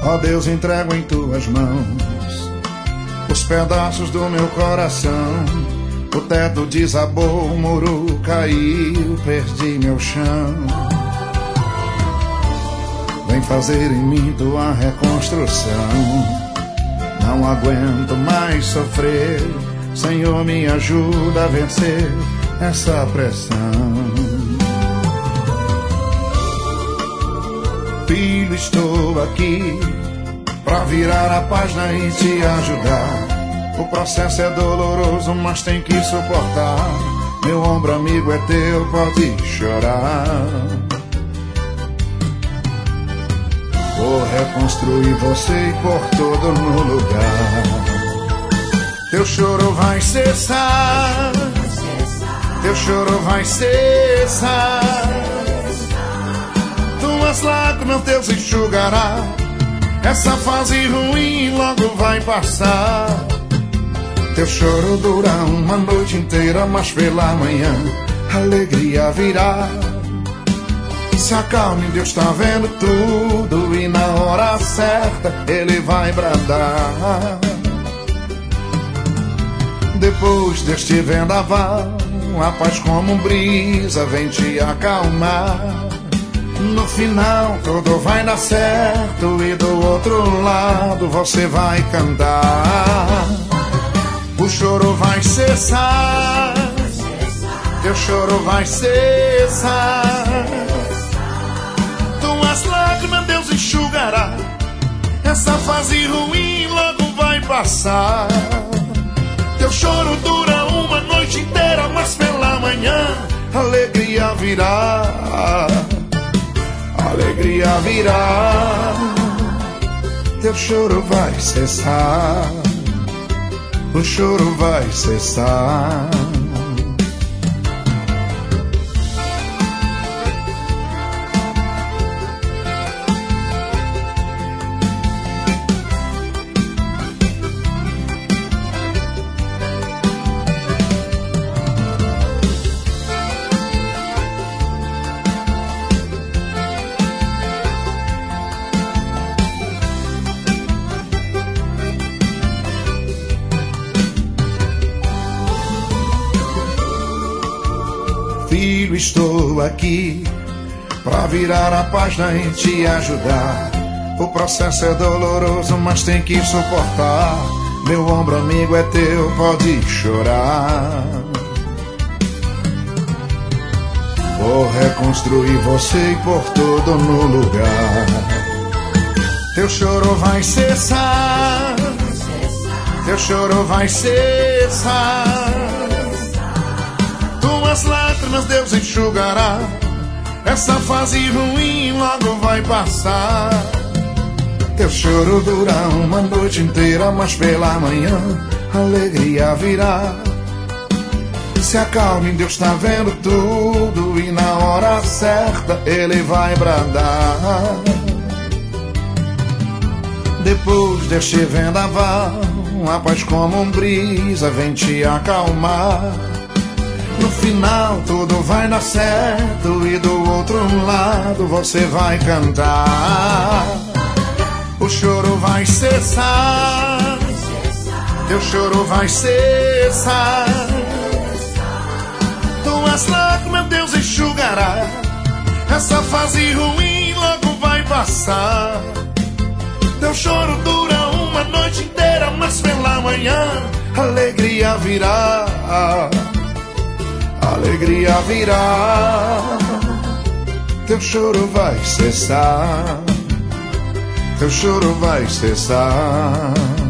Ó Deus, entrego em tuas mãos os pedaços do meu coração. O teto desabou, o muro caiu, perdi meu chão. Vem fazer em mim tua reconstrução. Não aguento mais sofrer, Senhor, me ajuda a vencer essa pressão. Filho, estou aqui pra virar a página e te ajudar. O processo é doloroso, mas tem que suportar. Meu ombro amigo é teu, pode chorar. Vou reconstruir você e pôr tudo no lugar. Teu choro vai cessar, teu choro vai cessar. Tuas lágrimas Deus enxugará. Essa fase ruim logo vai passar. Teu choro dura uma noite inteira, mas pela manhã a alegria virá. Se acalme, Deus tá vendo tudo e na hora certa Ele vai bradar. Depois deste vendaval, a paz como brisa vem te acalmar. No final tudo vai dar certo e do outro lado você vai cantar. O choro vai cessar, teu choro vai cessar. Tuas lágrimas Deus enxugará. Essa fase ruim logo vai passar. Teu choro dura uma noite inteira, mas pela manhã a alegria virá. A alegria virá. Teu choro vai cessar. O choro vai cessar. Filho, estou aqui pra virar a página e te ajudar. O processo é doloroso, mas tem que suportar. Meu ombro amigo é teu, pode chorar. Vou reconstruir você e pôr tudo no lugar. Teu choro vai cessar, teu choro vai cessar. Tuas lágrimas Deus enxugará. Essa fase ruim logo vai passar. Teu choro dura uma noite inteira, mas pela manhã a alegria virá. Se acalme, Deus tá vendo tudo e na hora certa Ele vai bradar. Depois deste vendaval, a paz como brisa vem te acalmar. No final tudo vai dar certo e do outro lado você vai cantar. O choro vai cessar, teu choro vai cessar. Tuas lágrimas Deus enxugará. Essa fase ruim logo vai passar. Teu choro dura uma noite inteira, mas pela manhã a alegria virá. A alegria virá. Teu choro vai cessar. Teu choro vai cessar.